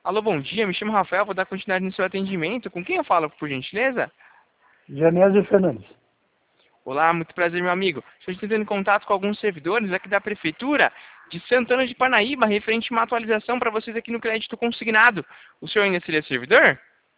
Alô, bom dia, me chamo Rafael, vou dar continuidade no seu atendimento. Com quem eu falo, por gentileza? Genésio Fernandes. Olá, muito prazer, meu amigo. Estou tentando contato com alguns servidores aqui da Prefeitura de Santana de Parnaíba, referente a uma atualização para vocês aqui no crédito consignado. O senhor ainda seria servidor?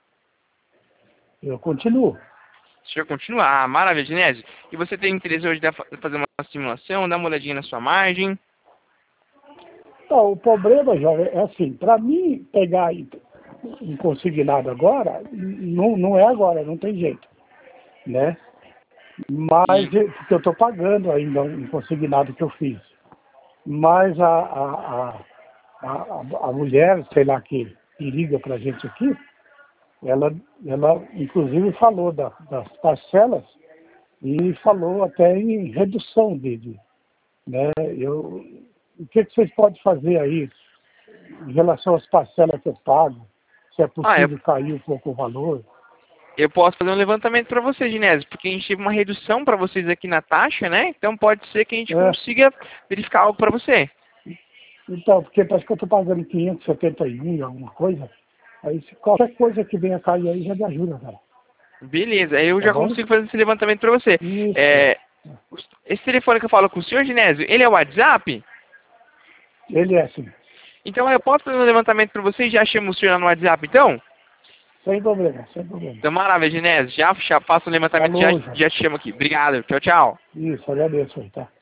Eu continuo. O senhor continua? Ah, maravilha, Genésio. E você tem interesse hoje de fazer uma simulação, dar uma olhadinha na sua margem? Então, o problema, jovem, é assim, para mim pegar em consignado agora, não é agora, não tem jeito, né? Mas, E, porque eu estou pagando ainda um consignado que eu fiz. Mas a mulher, sei lá, que liga para a gente aqui, ela inclusive falou das parcelas e falou até em redução né? O que vocês podem fazer aí em relação às parcelas que eu pago? Se é ah, eu, possível cair um pouco o valor? eu posso fazer um levantamento para você, Genésio, porque a gente teve uma redução para vocês aqui na taxa, né? Então pode ser que a gente É, consiga verificar algo para você. então, porque parece que eu estou pagando 571 e alguma coisa. Aí se qualquer coisa que venha cair aí já me ajuda, cara. Beleza, aí eu Tá já bom? consigo fazer esse levantamento para você. Isso. Esse telefone que eu falo com o senhor, Genésio, ele é o WhatsApp? Ele é assim. Então eu posso fazer um levantamento para você e já chamo o senhor lá no WhatsApp, então? Sem problema, sem problema. Então, maravilha, Genésio. Já faço o levantamento e Falou, já. já te chamo aqui. Obrigado. Tchau, tchau. Isso, agradeço aí, tá?